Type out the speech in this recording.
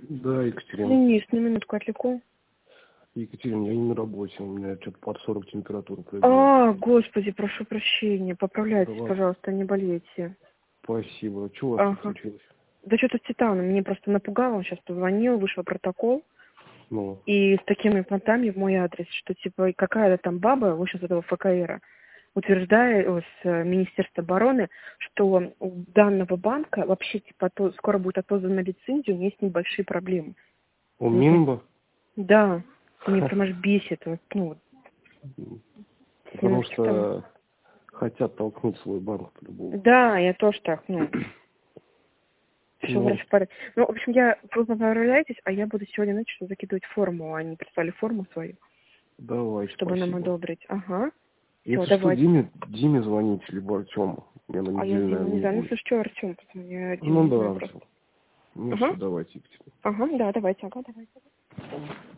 Да, Екатерина. Денис, на минутку отвлеку. Екатерина, я не на работе, у меня что-то под 40 температура пробила. А, господи, прошу прощения. Поправляйтесь, Да, пожалуйста, не болейте. спасибо. Чего у вас тут Ага. случилось? Да что-то с Титаном. Мне просто напугал, он сейчас позвонил, вышел протокол. Ну, И с такими понтами в мой адрес, что типа какая-то там баба, в общем, с этого ФКРа, утверждает, с Министерства обороны, что у данного банка вообще типа скоро будет отозвана лицензия, у меня с ним большие проблемы. у Минба? Да, мне прям аж бесит. Вот, ну, Потому что хотят толкнуть свой банк по-любому. Да, я тоже так, ну, все Ну, вроде в порядке. Ну, в общем, вы поправляетесь, а я буду сегодня ночью закидывать форму. Они прислали форму свою, давай, чтобы нам спасибо. одобрить. Ага. Все, Если что, давайте. Диме звоните, либо Артему. Я на А я неделю, Диму наверное, не не знаю. Ну, буду. слушай, что, Артем, я Диму Ну не знаю да, просто. Артем. Ну Ага. все, давайте, Екатерина. Ага, да, давайте, ага, давайте.